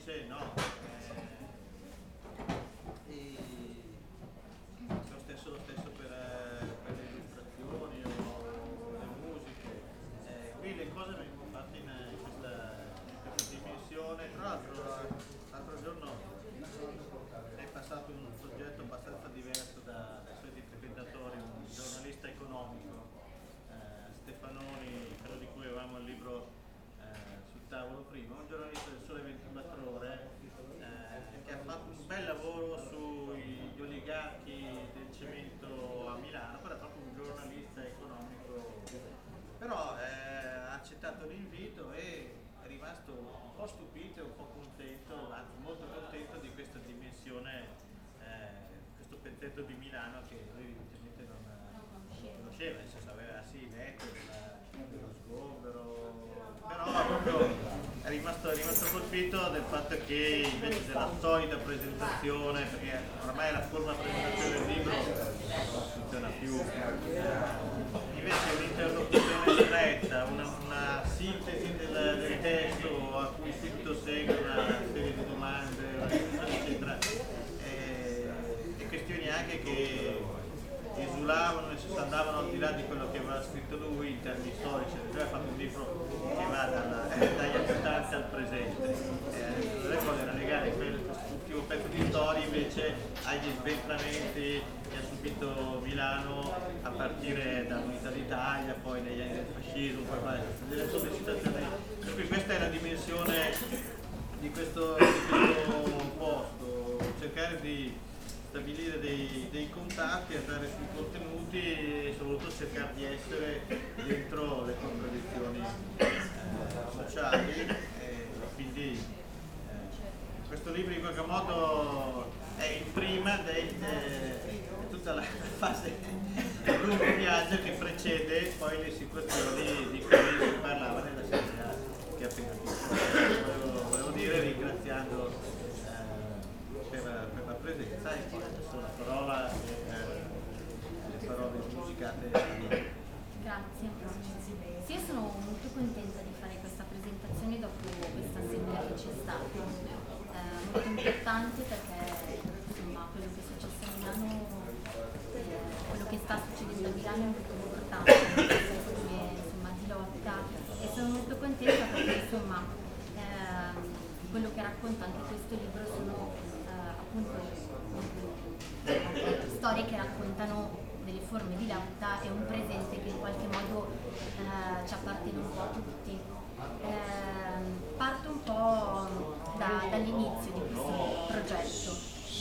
dice no. E lo stesso per le illustrazioni o le musiche. Qui le cose vengono fatte in questa dimensione. Tra l'altro giorno è passato un soggetto abbastanza diverso dai suoi frequentatori, un giornalista economico, Stefanoni, quello di cui avevamo il libro sul tavolo prima, un giornalista del Sole 24 Ore, che ha fatto un bel lavoro sugli oligarchi del cemento a Milano, però è proprio un giornalista economico, però ha accettato l'invito e è rimasto un po' stupito e un po' contento, anzi molto contento di questa dimensione, questo pezzetto di Milano che lui evidentemente non conosceva, nel senso aveva sì letto dello sgombero, però proprio è rimasto colpito del fatto che invece della solita presentazione, perché ormai la forma presentazione del libro non funziona più, invece un'interlocuzione stretta, una sintesi del testo a cui subito segue una serie di domande, eccetera, e questioni anche che esulavano e andavano al di là di quello che aveva scritto lui in termini storici. Lui ha fatto un libro che va dagli abitanti al presente, lei vuole legare quest'ultimo pezzo di storia invece agli sventramenti che ha subito Milano a partire dall'Unità d'Italia, poi negli anni del fascismo, poi delle sollecitazioni. Per cui questa è la dimensione di questo posto, cercare di stabilire dei contatti, andare sui contenuti e soprattutto cercare di essere dentro le contraddizioni sociali. Quindi questo libro in qualche modo è il prima di tutta la fase del lungo viaggio che precede poi le situazioni di cui si parlava nella serie che ha appena visto. Volevo dire, ringraziando per la presenza e poi adesso la parola le parole musicate. Grazie. Sì, io sono molto contenta di fare questa presentazione dopo questa assemblea che c'è stata, molto importante perché insomma quello che è successo a Milano, quello che sta succedendo a Milano è molto importante, come insomma di lotta, e sono molto contenta perché insomma quello che racconta anche questo libro sono appunto storie che raccontano delle forme di lotta e un presente che in qualche modo ci appartiene un po' a tutti. Parto un po' dall'inizio di questo progetto.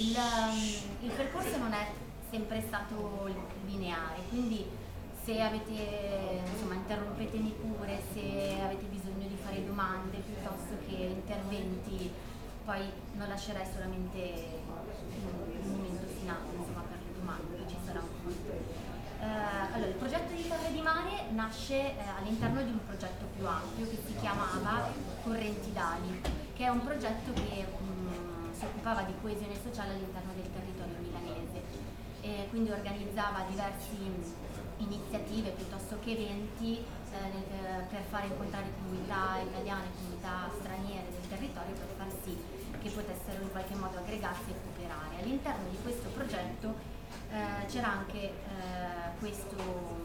Il percorso non è sempre stato lineare, quindi se avete, insomma, interrompetemi pure, se avete bisogno di fare domande piuttosto che interventi, poi non lascerai solamente un momento finale, insomma, per le domande, che ci sarà un po'. Allora, il progetto di Terre di Mare nasce all'interno di un progetto più ampio che si chiamava Correnti d'Ali, che è un progetto che si occupava di coesione sociale all'interno del territorio milanese, e quindi organizzava diverse iniziative piuttosto che eventi per fare incontrare comunità italiane, comunità straniere del territorio, per far sì che potessero in qualche modo aggregarsi e cooperare. All'interno di questo progetto c'era anche questo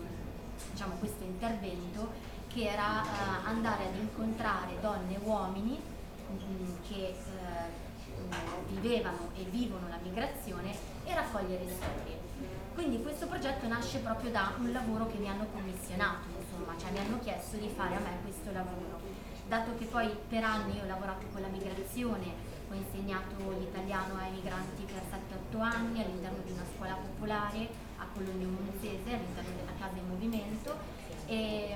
intervento che era andare ad incontrare donne e uomini che vivevano e vivono la migrazione e raccogliere storie. Quindi questo progetto nasce proprio da un lavoro che mi hanno commissionato, insomma, cioè mi hanno chiesto di fare a me questo lavoro. Dato che poi per anni io ho lavorato con la migrazione, ho insegnato l'italiano ai migranti per 7-8 anni all'interno di una scuola popolare a Cologno Monzese, all'interno della Casa in Movimento, e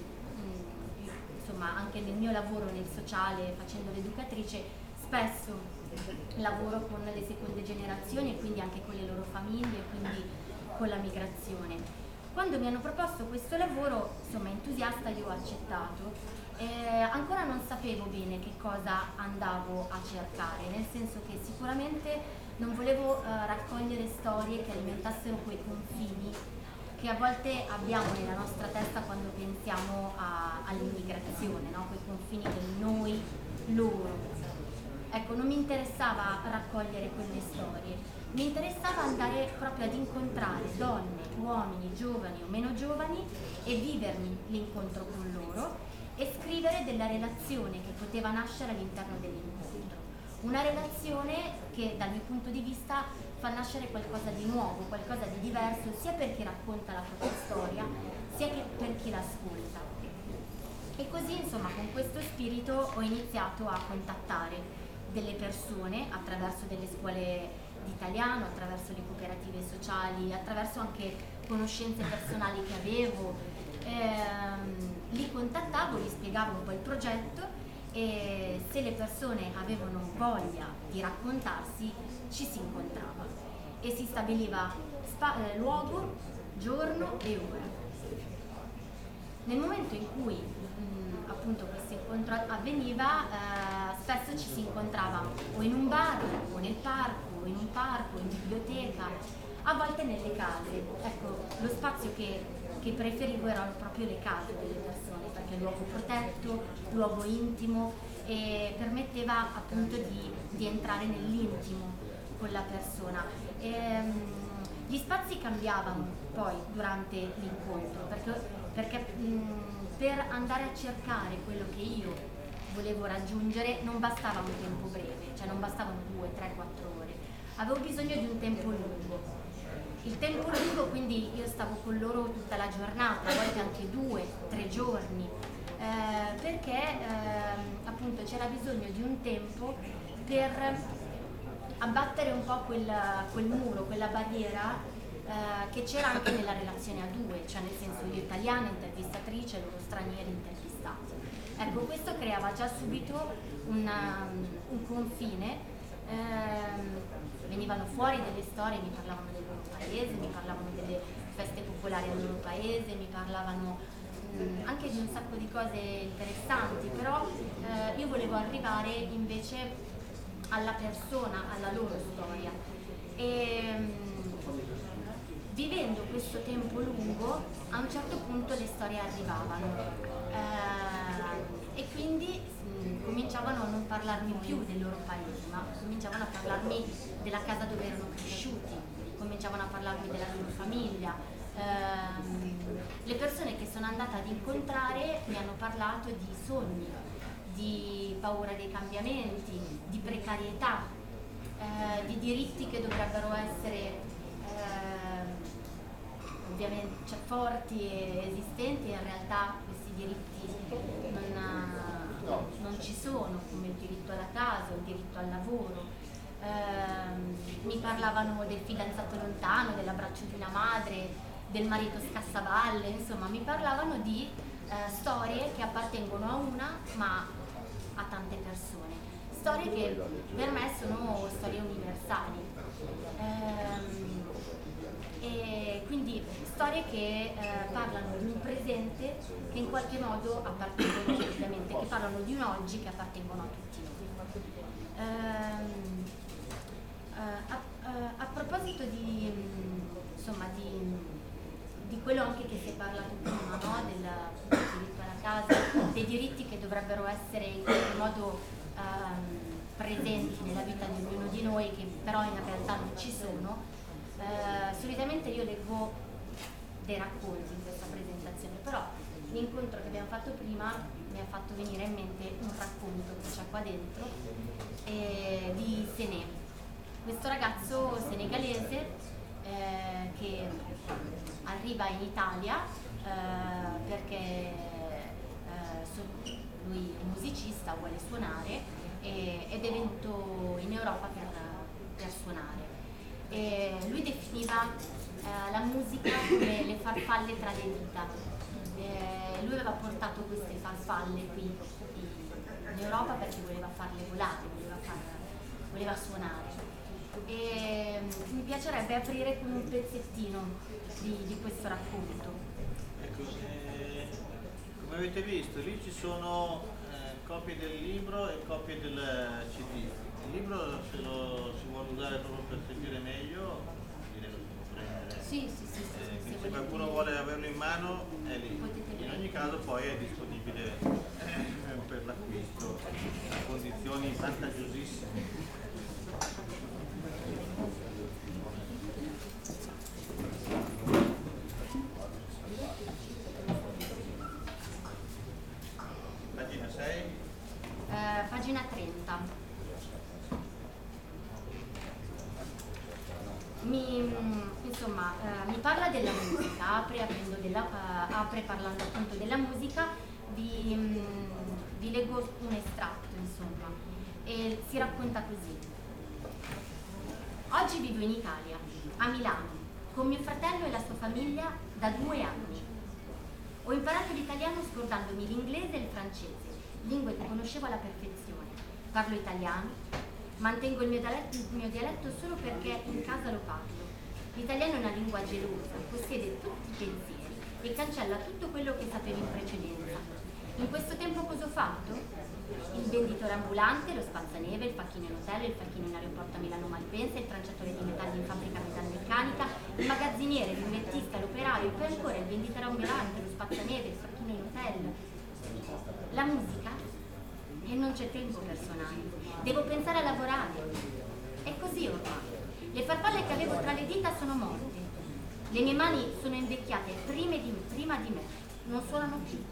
insomma anche nel mio lavoro nel sociale facendo l'educatrice spesso lavoro con le seconde generazioni e quindi anche con le loro famiglie e quindi con la migrazione. Quando mi hanno proposto questo lavoro, insomma, entusiasta, io ho accettato. Ancora non sapevo bene che cosa andavo a cercare, nel senso che sicuramente non volevo raccogliere storie che alimentassero quei confini che a volte abbiamo nella nostra testa quando pensiamo all'immigrazione, no? Quei confini del noi, loro. ecco, non mi interessava raccogliere quelle storie, mi interessava andare proprio ad incontrare donne, uomini, giovani o meno giovani e vivermi l'incontro con loro e scrivere della relazione che poteva nascere all'interno dell'incontro. Una relazione che dal mio punto di vista fa nascere qualcosa di nuovo, qualcosa di diverso, sia per chi racconta la propria storia, sia che per chi l'ascolta. E così, insomma, con questo spirito ho iniziato a contattare delle persone attraverso delle scuole di italiano, attraverso le cooperative sociali, attraverso anche conoscenze personali che avevo. Li contattavo, gli spiegavo un po' il progetto e se le persone avevano voglia di raccontarsi ci si incontrava e si stabiliva luogo, giorno e ora. Nel momento in cui appunto questo incontro avveniva, spesso ci si incontrava o in un bar, o nel parco, o in un parco, in biblioteca, a volte nelle case. Ecco, lo spazio che preferivo erano proprio le case delle persone, perché è un luogo protetto, luogo intimo e permetteva appunto di entrare nell'intimo con la persona. Gli spazi cambiavano poi durante l'incontro, perché per andare a cercare quello che io volevo raggiungere non bastava un tempo breve, cioè non bastavano 2, 3, 4 ore, avevo bisogno di un tempo lungo. Il tempo lungo, quindi io stavo con loro tutta la giornata, a volte anche 2, 3 giorni, perché appunto c'era bisogno di un tempo per abbattere un po' quel muro, quella barriera che c'era anche nella relazione a due, cioè nel senso io italiana intervistatrice, loro stranieri intervistati. Ecco, questo creava già subito un confine, venivano fuori delle storie, mi parlavano del loro paese, mi parlavano delle feste popolari del loro paese, mi parlavano anche di un sacco di cose interessanti, però io volevo arrivare invece alla persona, alla loro storia. E vivendo questo tempo lungo, a un certo punto le storie arrivavano e quindi cominciavano a non parlarmi più del loro paese, ma cominciavano a parlarmi della casa dove erano cresciuti, cominciavano a parlarmi della loro famiglia. Le persone che sono andata ad incontrare mi hanno parlato di sogni, di paura dei cambiamenti, di precarietà, di diritti che dovrebbero essere ovviamente forti e esistenti, e in realtà questi diritti non ci sono, come il diritto alla casa, il diritto al lavoro. Mi parlavano del fidanzato lontano, dell'abbraccio di una madre, del marito scassaballe, insomma mi parlavano di storie che appartengono a una ma a tante persone, storie che per me sono storie universali. E quindi storie che parlano di un presente che in qualche modo appartengono, ovviamente, che parlano di un oggi che appartengono a tutti noi. A proposito di quello anche che si è parlato prima, no? Del diritto alla casa, dei diritti che dovrebbero essere in qualche modo presenti nella vita di ognuno di noi, che però in realtà non ci sono. Solitamente io leggo dei racconti in questa presentazione, però l'incontro che abbiamo fatto prima mi ha fatto venire in mente un racconto che c'è qua dentro di Sené, questo ragazzo senegalese che arriva in Italia perché lui è musicista, vuole suonare ed è venuto in Europa per suonare. E lui definiva la musica come le farfalle tra le dita. Lui aveva portato queste farfalle qui in Europa perché voleva farle volare, voleva suonare. E mi piacerebbe aprire con un pezzettino di questo racconto. Ecco, come avete visto, lì ci sono copie del libro e copie del CD. Il libro, se lo si vuole usare proprio per sentire meglio, direi che lo si può prendere. Sì. Se qualcuno vuole averlo in mano è lì. In ogni caso poi è disponibile per l'acquisto a condizioni vantaggiosissime. Pagina 6. Pagina 30. Mi parla della musica, apre parlando appunto della musica, vi leggo un estratto, insomma, e si racconta così. Oggi vivo in Italia, a Milano, con mio fratello e la sua famiglia da 2 anni. Ho imparato l'italiano scordandomi l'inglese e il francese, lingue che conoscevo alla perfezione. Parlo italiano, mantengo il mio dialetto solo perché in casa lo parlo. L'italiano è una lingua gelosa, possiede tutti i pensieri e cancella tutto quello che sapevi in precedenza. In questo tempo cosa ho fatto? Il venditore ambulante, lo spazzaneve, il facchino in hotel, il facchino in aeroporto a Milano Malpensa, il tranciatore di metalli in fabbrica metalmeccanica, il magazziniere, l'invettista, l'operaio, e poi ancora il venditore ambulante, lo spazzaneve, il facchino in hotel. La musica? E non c'è tempo per suonare. Devo pensare a lavorare. È così ormai. Le farfalle che avevo tra le dita sono morte. Le mie mani sono invecchiate prima di me. Non suonano più.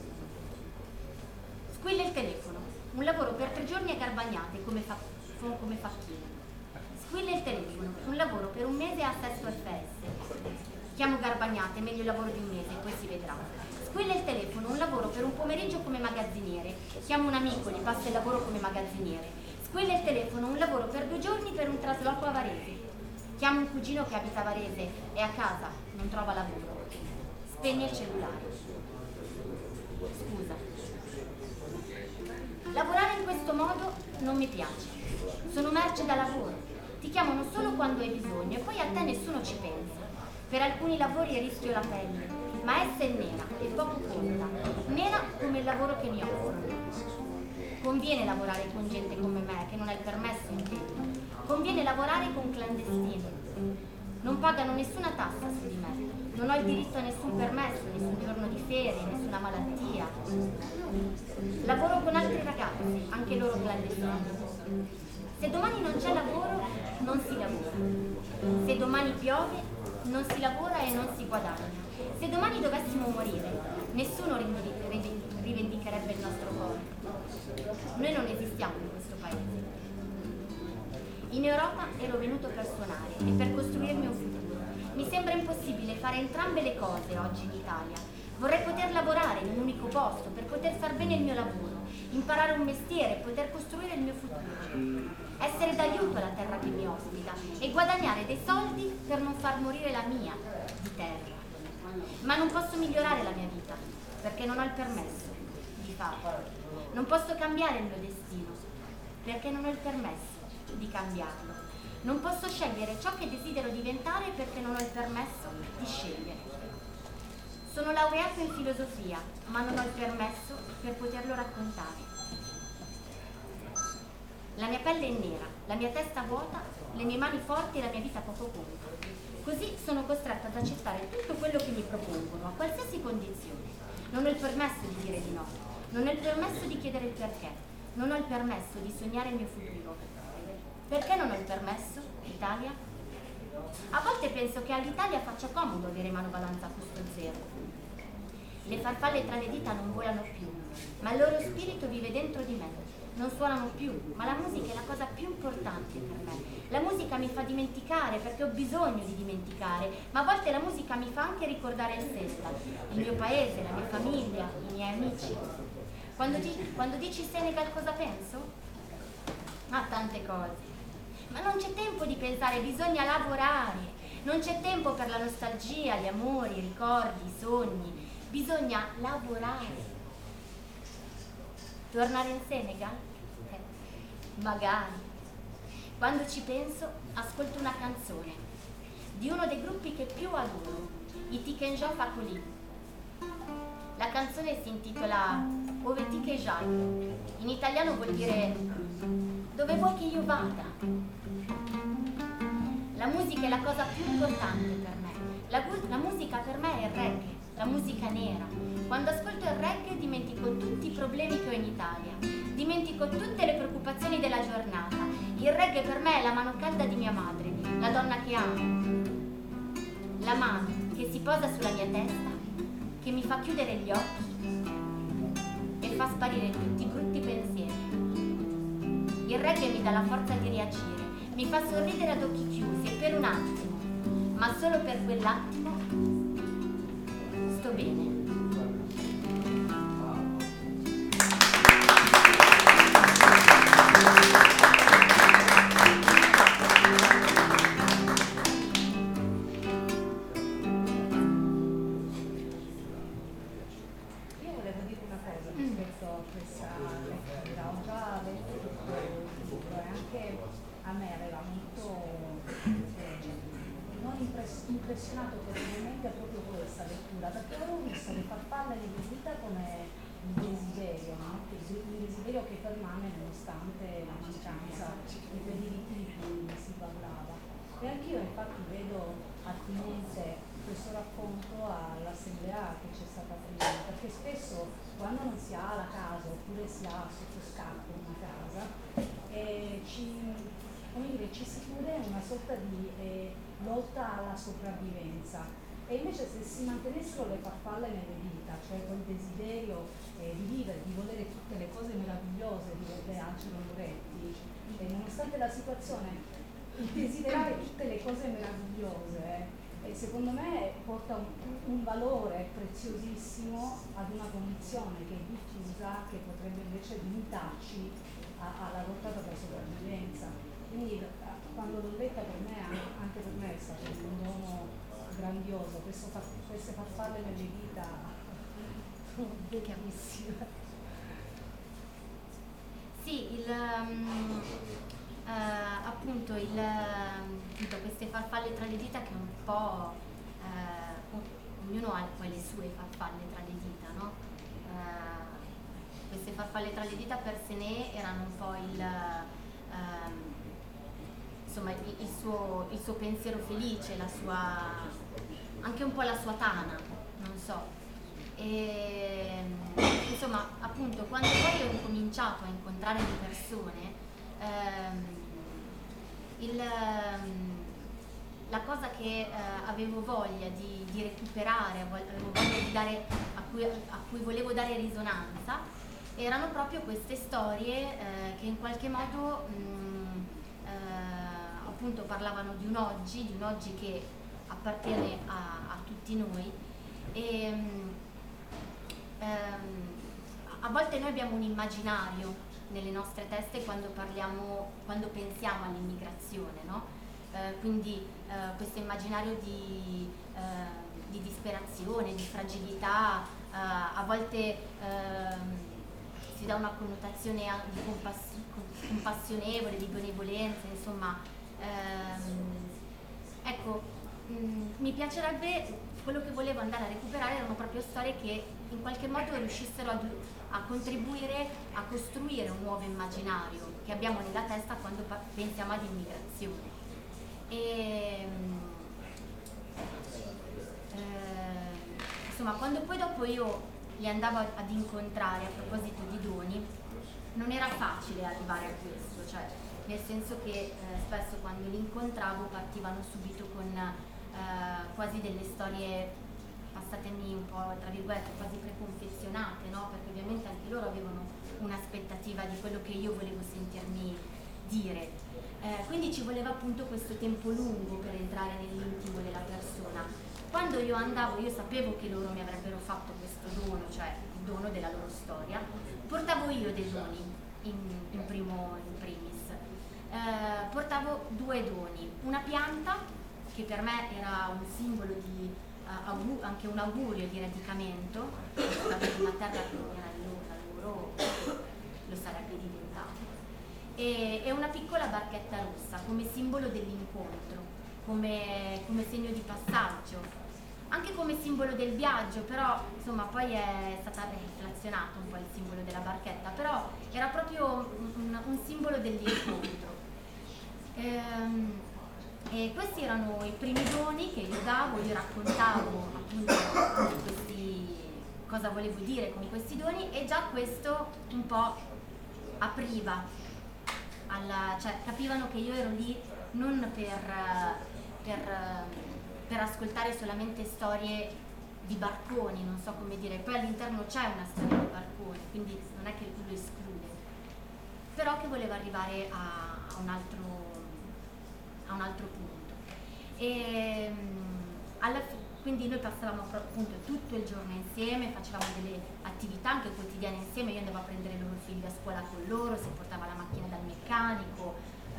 Squilla il telefono. Un lavoro per 3 giorni a Garbagnate come facchino. Squilla il telefono. Un lavoro per 1 mese a Sesto FS. Chiamo Garbagnate, meglio il lavoro di 1 mese, poi si vedrà. Squilla il telefono. Un lavoro per 1 pomeriggio come magazziniere. Chiamo un amico, gli passa il lavoro come magazziniere. Squilla il telefono, un lavoro per 2 giorni per un trasloco a Varese. Chiamo un cugino che abita a Varese, è a casa, non trova lavoro. Spegne il cellulare. Scusa. Lavorare in questo modo non mi piace. Sono merce da lavoro. Ti chiamano solo quando hai bisogno e poi a te nessuno ci pensa. Per alcuni lavori rischio la pelle, ma essa è nera e poco conta. Nera come il lavoro che mi offrono. Conviene lavorare con gente come me, che non ha il permesso in piedi. Conviene lavorare con clandestini. Non pagano nessuna tassa su di me. Non ho il diritto a nessun permesso, nessun giorno di ferie, nessuna malattia. Lavoro con altri ragazzi, anche loro clandestini. Se domani non c'è lavoro, non si lavora. Se domani piove, non si lavora e non si guadagna. Se domani dovessimo morire, nessuno rivendicherebbe il nostro corpo. Noi non esistiamo in questo paese. In Europa ero venuto per suonare e per costruirmi un futuro. Mi sembra impossibile fare entrambe le cose oggi in Italia. Vorrei poter lavorare in un unico posto per poter far bene il mio lavoro, imparare un mestiere, poter costruire il mio futuro, essere d'aiuto alla terra che mi ospita e guadagnare dei soldi per non far morire la mia di terra. Ma non posso migliorare la mia vita perché non ho il permesso di farlo. Non posso cambiare il mio destino perché non ho il permesso di cambiarlo. Non posso scegliere ciò che desidero diventare perché non ho il permesso di scegliere. Sono laureato in filosofia, ma non ho il permesso per poterlo raccontare. La mia pelle è nera, la mia testa vuota, le mie mani forti e la mia vita poco conto. Così sono costretta ad accettare tutto quello che mi propongono, a qualsiasi condizione. Non ho il permesso di dire di no, non ho il permesso di chiedere il perché, non ho il permesso di sognare il mio futuro. Perché non ho il permesso, Italia? A volte penso che all'Italia faccia comodo avere manovalanza a costo zero. Le farfalle tra le dita non volano più, ma il loro spirito vive dentro di me. Non suonano più, ma la musica è la cosa più importante per me. La musica mi fa dimenticare perché ho bisogno di dimenticare, ma a volte la musica mi fa anche ricordare il Sesta, il mio paese, la mia famiglia, i miei amici. Quando dici Senegal cosa penso? A tante cose. Ma non c'è tempo di pensare, bisogna lavorare. Non c'è tempo per la nostalgia, gli amori, i ricordi, i sogni. Bisogna lavorare. Tornare in Senegal? Magari. Quando ci penso, ascolto una canzone di uno dei gruppi che più adoro, i Tikenjo Fakoli. La canzone si intitola Ove ti che jai. In italiano vuol dire dove vuoi che io vada. La musica è la cosa più importante per me. La musica per me è il reggae. la musica nera. Quando ascolto il reggae dimentico tutti i problemi che ho in Italia, dimentico tutte le preoccupazioni della giornata. Il reggae per me è la mano calda di mia madre, la donna che amo, la mano che si posa sulla mia testa, che mi fa chiudere gli occhi e fa sparire tutti i brutti pensieri. Il reggae mi dà la forza di reagire, mi fa sorridere ad occhi chiusi e per un attimo, ma solo per quell'attimo, sto bene. Impressionato personalmente proprio questa lettura, perché avevo visto le farfalle nella vita come un desiderio, no? Un desiderio che permane nonostante la mancanza di quei diritti di cui si parlava. E anch'io infatti vedo attinente questo racconto all'assemblea che c'è stata prima, perché spesso quando non si ha la casa oppure si ha sotto scacco una casa, ci si chiude una sorta di lotta alla sopravvivenza, e invece se si mantenessero le farfalle nelle dita, cioè quel desiderio di vivere, di volere tutte le cose meravigliose di Angelo Moretti, e nonostante la situazione, il desiderare tutte le cose meravigliose secondo me porta un valore preziosissimo ad una condizione che è diffusa, che potrebbe invece limitarci alla lotta per la sopravvivenza. Quindi quando l'ho letta, per me, anche per me è stato un dono grandioso, queste farfalle nelle dita sono bellissime. Sì, appunto queste farfalle tra le dita, che un po' ognuno ha poi le sue farfalle tra le dita, no? Queste farfalle tra le dita per Séné erano un po' il suo pensiero felice, anche un po' la sua tana, non so. E, insomma, appunto, quando poi ho incominciato a incontrare le persone, la cosa che avevo voglia di recuperare, avevo voglia di dare, a cui volevo dare risonanza, erano proprio queste storie che in qualche modo appunto parlavano di un oggi che appartiene a tutti noi, e a volte noi abbiamo un immaginario nelle nostre teste quando pensiamo all'immigrazione, no? Quindi questo immaginario di disperazione, di fragilità, a volte si dà una connotazione di compassionevole, di benevolenza, insomma. Ecco, mi piacerebbe, quello che volevo andare a recuperare erano proprio storie che in qualche modo riuscissero a contribuire a costruire un nuovo immaginario che abbiamo nella testa quando pensiamo ad immigrazione. Insomma, quando poi dopo io li andavo ad incontrare a proposito di doni, non era facile arrivare a questo, cioè nel senso che spesso quando li incontravo partivano subito con quasi delle storie, passatemi un po' tra virgolette, quasi preconfezionate, no? Perché ovviamente anche loro avevano un'aspettativa di quello che io volevo sentirmi dire. Quindi ci voleva appunto questo tempo lungo per entrare nell'intimo della persona. Quando io andavo, io sapevo che loro mi avrebbero fatto questo dono, cioè il dono della loro storia, portavo io dei doni in primis. Portavo due doni, una pianta che per me era un simbolo di anche un augurio di radicamento, di una terra che non era la loro, lo sarebbe diventato, e una piccola barchetta rossa come simbolo dell'incontro, come segno di passaggio, anche come simbolo del viaggio, però insomma poi è stata inflazionato un po' il simbolo della barchetta, però era proprio un simbolo dell'incontro. E questi erano i primi doni che io davo, io raccontavo appunto cosa volevo dire con questi doni, e già questo un po' apriva, cioè capivano che io ero lì non per ascoltare solamente storie di barconi, non so come dire, poi all'interno c'è una storia di barconi, quindi non è che lo esclude, però che voleva arrivare a un altro punto. E quindi noi passavamo appunto tutto il giorno insieme, facevamo delle attività anche quotidiane insieme, io andavo a prendere i loro figli a scuola con loro, si portava la macchina dal meccanico,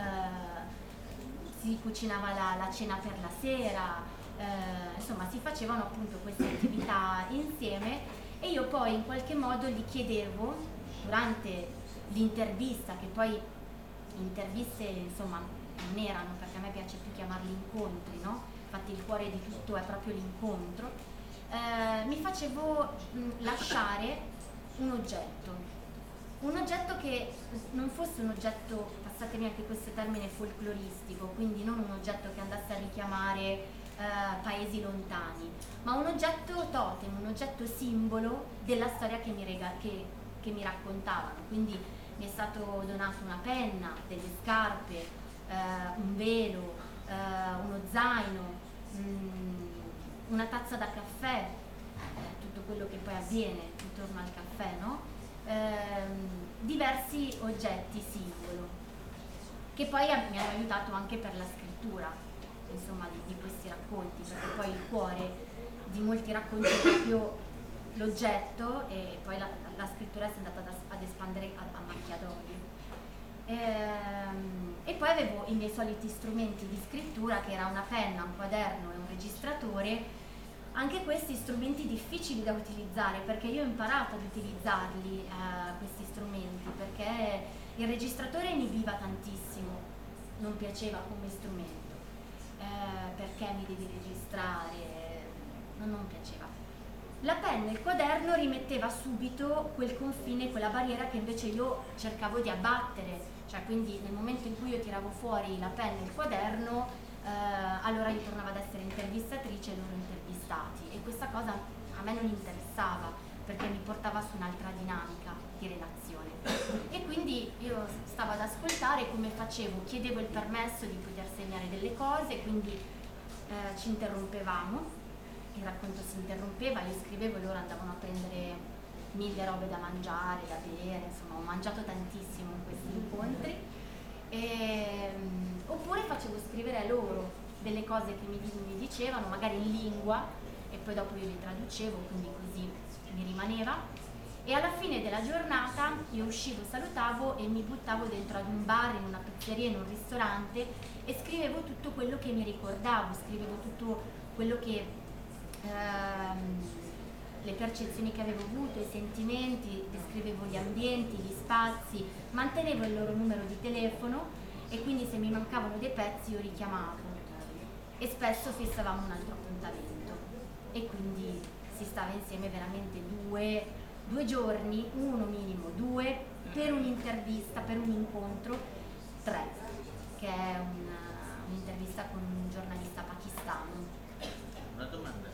si cucinava la cena per la sera, insomma si facevano appunto queste attività insieme, e io poi in qualche modo gli chiedevo durante l'intervista, che poi interviste insomma non erano, perché a me piace più chiamarli incontri, no? Infatti il cuore di tutto è proprio l'incontro, mi facevo lasciare un oggetto che non fosse un oggetto, passatemi anche questo termine, folcloristico, quindi non un oggetto che andasse a richiamare paesi lontani, ma un oggetto totem, un oggetto simbolo della storia che mi raccontavano. Quindi mi è stato donato una penna, delle scarpe, un velo, uno zaino, una tazza da caffè, tutto quello che poi avviene intorno al caffè, no? Diversi oggetti simbolo che poi mi hanno aiutato anche per la scrittura, insomma, di questi racconti, perché poi il cuore di molti racconti è proprio l'oggetto, e poi la scrittura si è andata ad espandere a macchia d'olio. E poi avevo i miei soliti strumenti di scrittura, che era una penna, un quaderno e un registratore, anche questi strumenti difficili da utilizzare, perché io ho imparato ad utilizzarli, questi strumenti, perché il registratore inibiva tantissimo, non piaceva come strumento, perché mi devi registrare, non piaceva. La penna e il quaderno rimetteva subito quel confine, quella barriera che invece io cercavo di abbattere, cioè quindi nel momento in cui io tiravo fuori la penna e il quaderno, allora io tornavo ad essere intervistatrice e loro intervistati, e questa cosa a me non interessava, perché mi portava su un'altra dinamica di relazione, e quindi io stavo ad ascoltare come facevo, chiedevo il permesso di poter segnare delle cose, quindi ci interrompevamo, il racconto si interrompeva, io scrivevo e loro andavano a prendere 1000 robe da mangiare, da bere, insomma ho mangiato tantissimo in questi incontri, oppure facevo scrivere a loro delle cose che mi dicevano, magari in lingua, e poi dopo io le traducevo, quindi così mi rimaneva, e alla fine della giornata io uscivo, salutavo e mi buttavo dentro ad un bar, in una pizzeria, in un ristorante, e scrivevo tutto quello che mi ricordavo, scrivevo tutto quello che le percezioni che avevo avuto, i sentimenti, descrivevo gli ambienti, gli spazi, mantenevo il loro numero di telefono, e quindi se mi mancavano dei pezzi io richiamavo, e spesso fissavamo un altro appuntamento, e quindi si stava insieme veramente due giorni, uno minimo, 2 per un'intervista, per un incontro, 3, che è un'intervista con un giornalista pakistano. Una domanda.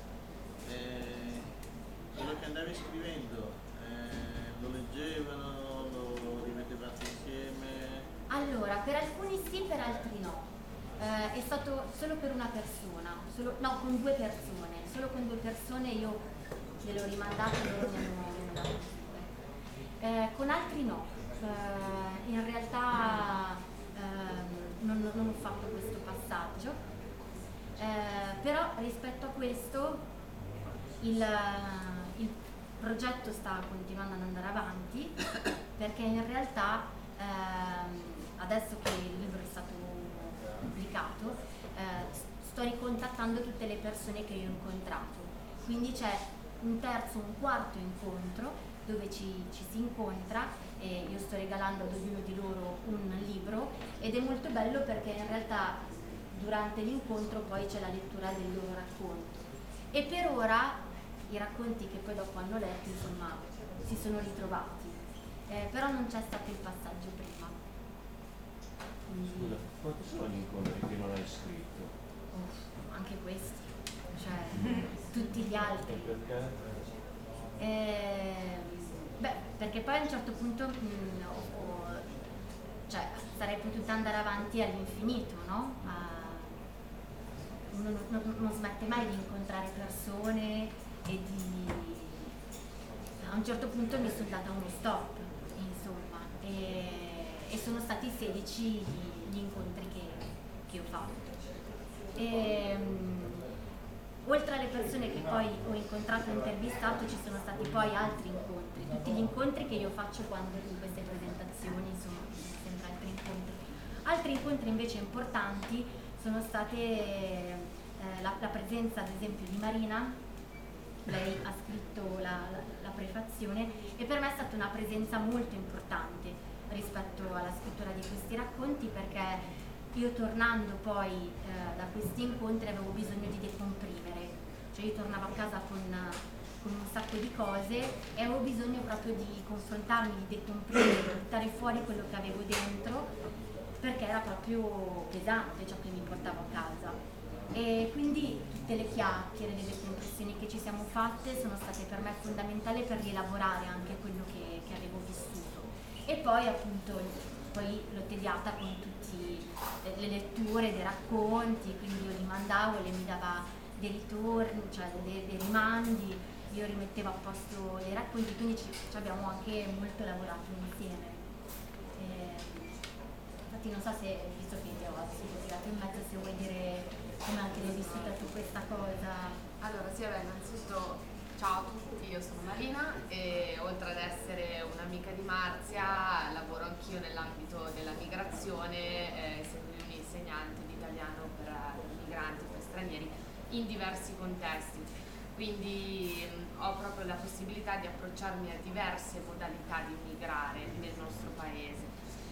Quello che andavi scrivendo, lo leggevano, lo rimettevate insieme? Allora, per alcuni sì, per altri no. È stato solo per una persona, con 2 persone, solo con 2 persone io gliel'ho rimandato e loro mi hanno dato 2. Con altri no, in realtà non ho fatto questo passaggio, però rispetto a questo il progetto sta continuando ad andare avanti, perché in realtà adesso che il libro è stato pubblicato, sto ricontattando tutte le persone che io ho incontrato, quindi c'è un terzo, un quarto incontro dove ci si incontra, e io sto regalando ad ognuno di loro un libro, ed è molto bello perché in realtà durante l'incontro poi c'è la lettura del loro racconto, e per ora i racconti che poi dopo hanno letto, insomma, si sono ritrovati, però non c'è stato il passaggio prima. Scusa, quanti sono gli incontri che non hai scritto? Anche questi, cioè tutti gli altri. Perché? Perché poi a un certo punto cioè, sarei potuta andare avanti all'infinito, no? Uno non smette mai di incontrare persone e a un certo punto mi sono data uno stop, insomma, e sono stati 16 gli incontri che ho fatto. Oltre alle persone che poi ho incontrato e intervistato, ci sono stati poi altri incontri, tutti gli incontri che io faccio quando in queste presentazioni, insomma, sempre altri incontri. Altri incontri invece importanti sono state la presenza ad esempio di Marina. Lei ha scritto la prefazione e per me è stata una presenza molto importante rispetto alla scrittura di questi racconti, perché io tornando poi da questi incontri avevo bisogno di decomprimere, cioè io tornavo a casa con un sacco di cose e avevo bisogno proprio di confrontarmi, di decomprimere, di buttare fuori quello che avevo dentro, perché era proprio pesante ciò che mi portavo a casa. E quindi tutte le chiacchiere, le decompressioni che ci siamo fatte sono state per me fondamentali per rielaborare anche quello che avevo vissuto. E poi appunto poi l'ho tediata con tutte le letture dei racconti, quindi io li mandavo, lei mi dava dei ritorni, cioè dei rimandi, io rimettevo a posto i racconti, quindi ci abbiamo anche molto lavorato insieme. Infatti non so se, visto che ti ho tirato in mezzo, se vuoi dire come anche l'hai vissuta tu questa cosa. Allora, sì, innanzitutto ciao a tutti, io sono Marina e oltre ad essere un'amica di Marzia lavoro anch'io nell'ambito della migrazione, essendo un insegnante di italiano per migranti, per stranieri in diversi contesti, quindi ho proprio la possibilità di approcciarmi a diverse modalità di migrare nel nostro paese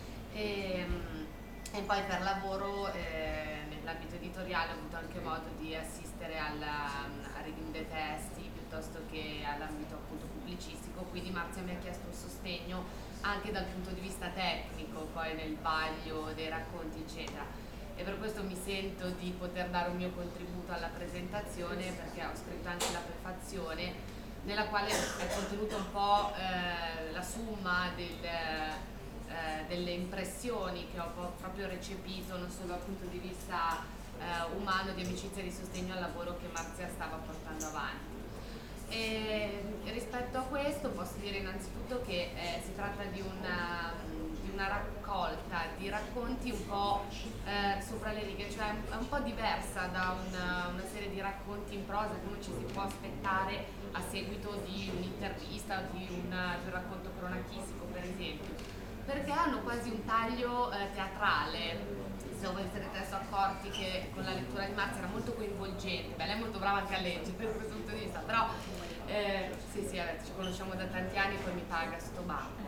e poi per lavoro nell'ambito editoriale ho avuto anche modo di assistere a reading dei testi piuttosto che all'ambito appunto pubblicistico, quindi Marzia mi ha chiesto un sostegno anche dal punto di vista tecnico, poi nel vaglio dei racconti eccetera, e per questo mi sento di poter dare un mio contributo alla presentazione, perché ho scritto anche la prefazione nella quale è contenuta un po' la summa delle impressioni che ho proprio recepito non solo dal punto di vista umano, di amicizia e di sostegno al lavoro che Marzia stava portando avanti. E rispetto a questo posso dire innanzitutto che si tratta di una raccolta di racconti un po' sopra le righe, cioè è un po' diversa da una serie di racconti in prosa che uno ci si può aspettare a seguito di un'intervista o di un racconto cronachistico per esempio, perché hanno quasi un taglio teatrale. Se voi sarete adesso accorti che con la lettura di Marzia era molto coinvolgente, lei è molto brava anche a leggere da questo punto di vista, però sì, ci conosciamo da tanti anni, poi mi paga sto banco.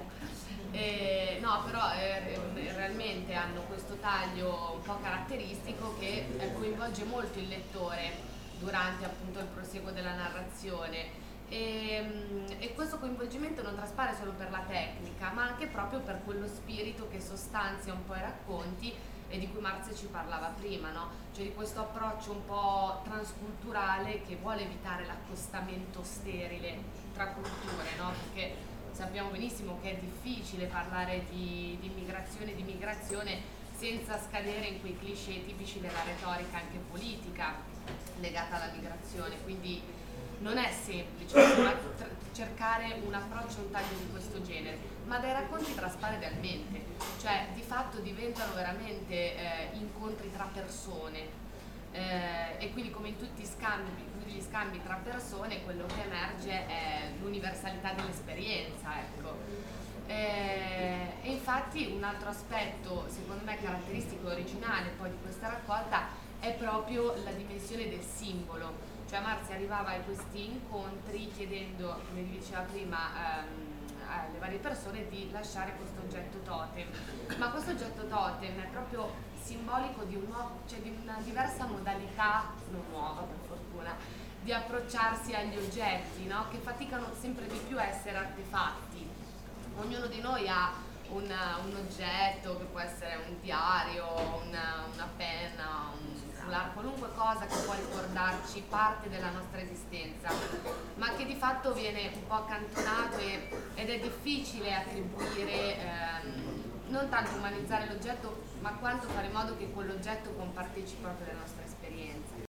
No, però realmente hanno questo taglio un po' caratteristico che coinvolge molto il lettore durante appunto il prosieguo della narrazione. E questo coinvolgimento non traspare solo per la tecnica, ma anche proprio per quello spirito che sostanzia un po' i racconti e di cui Marzia ci parlava prima, no? Cioè di questo approccio un po' transculturale che vuole evitare l'accostamento sterile tra culture, no? Perché sappiamo benissimo che è difficile parlare di immigrazione e di migrazione senza scadere in quei cliché tipici della retorica anche politica legata alla migrazione, quindi non è semplice cercare un approccio, un taglio di questo genere, ma dai racconti traspare realmente, cioè di fatto diventano veramente incontri tra persone e quindi come in tutti gli scambi tra persone quello che emerge è l'universalità dell'esperienza, ecco. E infatti un altro aspetto secondo me caratteristico e originale poi di questa raccolta è proprio la dimensione del simbolo. Cioè Marzia arrivava a questi incontri chiedendo, come vi diceva prima, alle varie persone di lasciare questo oggetto totem, ma questo oggetto totem è proprio simbolico di una diversa modalità, non nuova per fortuna, di approcciarsi agli oggetti, no? Che faticano sempre di più a essere artefatti. Ognuno di noi ha un oggetto che può essere un diario, una penna, un foulard, qualunque cosa che può ricordarci parte della nostra esistenza, ma che di fatto viene un po' accantonato ed è difficile attribuire, non tanto umanizzare l'oggetto, ma quanto fare in modo che quell'oggetto compartecipi proprio della nostra